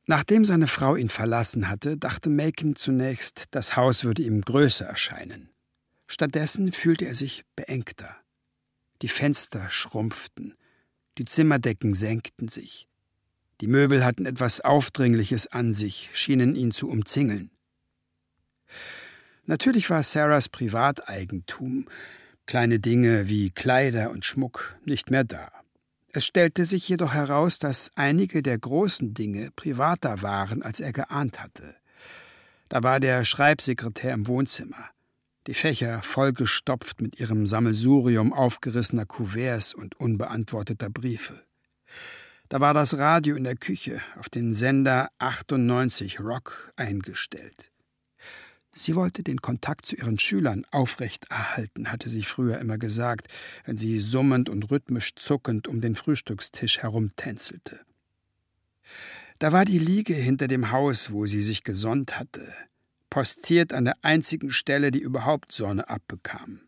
Nachdem seine Frau ihn verlassen hatte, dachte Macon zunächst, das Haus würde ihm größer erscheinen. Stattdessen fühlte er sich beengter. Die Fenster schrumpften, die Zimmerdecken senkten sich. Die Möbel hatten etwas Aufdringliches an sich, schienen ihn zu umzingeln. Natürlich war Sarahs Privateigentum, kleine Dinge wie Kleider und Schmuck, nicht mehr da. Es stellte sich jedoch heraus, dass einige der großen Dinge privater waren, als er geahnt hatte. Da war der Schreibsekretär im Wohnzimmer, die Fächer vollgestopft mit ihrem Sammelsurium aufgerissener Kuverts und unbeantworteter Briefe. Da war das Radio in der Küche auf den Sender 98 Rock eingestellt. Sie wollte den Kontakt zu ihren Schülern aufrechterhalten, hatte sie früher immer gesagt, wenn sie summend und rhythmisch zuckend um den Frühstückstisch herumtänzelte. Da war die Liege hinter dem Haus, wo sie sich gesonnt hatte, postiert an der einzigen Stelle, die überhaupt Sonne abbekam.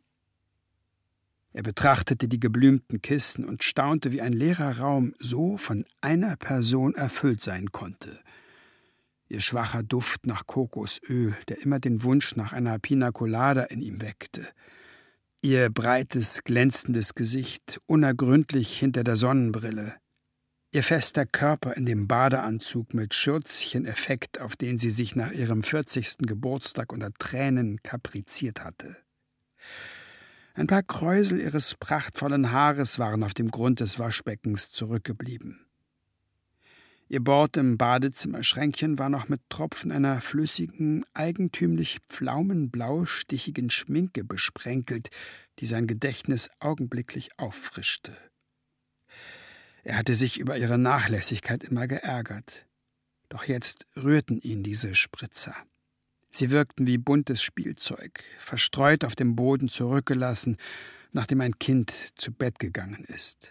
Er betrachtete die geblümten Kissen und staunte, wie ein leerer Raum so von einer Person erfüllt sein konnte. Ihr schwacher Duft nach Kokosöl, der immer den Wunsch nach einer Pina Colada in ihm weckte. Ihr breites, glänzendes Gesicht, unergründlich hinter der Sonnenbrille. Ihr fester Körper in dem Badeanzug mit Schürzcheneffekt, auf den sie sich nach ihrem 40. Geburtstag unter Tränen kapriziert hatte. Ein paar Kräusel ihres prachtvollen Haares waren auf dem Grund des Waschbeckens zurückgeblieben. Ihr Bord im Badezimmerschränkchen war noch mit Tropfen einer flüssigen, eigentümlich pflaumenblau stichigen Schminke besprenkelt, die sein Gedächtnis augenblicklich auffrischte. Er hatte sich über ihre Nachlässigkeit immer geärgert. Doch jetzt rührten ihn diese Spritzer. Sie wirkten wie buntes Spielzeug, verstreut auf dem Boden zurückgelassen, nachdem ein Kind zu Bett gegangen ist.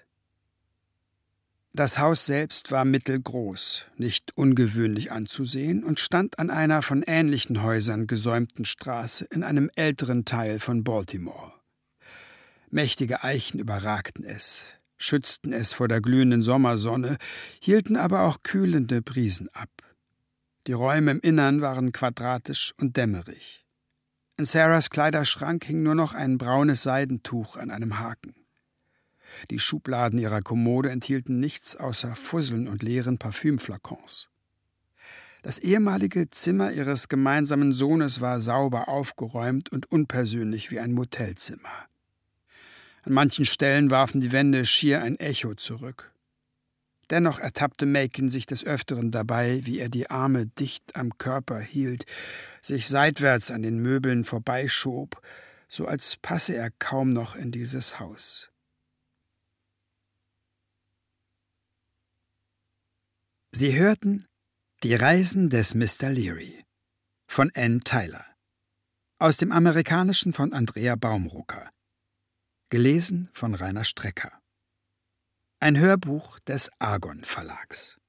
Das Haus selbst war mittelgroß, nicht ungewöhnlich anzusehen und stand an einer von ähnlichen Häusern gesäumten Straße in einem älteren Teil von Baltimore. Mächtige Eichen überragten es, schützten es vor der glühenden Sommersonne, hielten aber auch kühlende Brisen ab. Die Räume im Innern waren quadratisch und dämmerig. In Sarahs Kleiderschrank hing nur noch ein braunes Seidentuch an einem Haken. Die Schubladen ihrer Kommode enthielten nichts außer Fusseln und leeren Parfümflakons. Das ehemalige Zimmer ihres gemeinsamen Sohnes war sauber aufgeräumt und unpersönlich wie ein Motelzimmer. An manchen Stellen warfen die Wände schier ein Echo zurück. Dennoch ertappte Macon sich des Öfteren dabei, wie er die Arme dicht am Körper hielt, sich seitwärts an den Möbeln vorbeischob, so als passe er kaum noch in dieses Haus. Sie hörten Die Reisen des Mr. Leary von Anne Tyler, aus dem Amerikanischen von Andrea Baumrucker, gelesen von Rainer Strecker. Ein Hörbuch des Argon Verlags.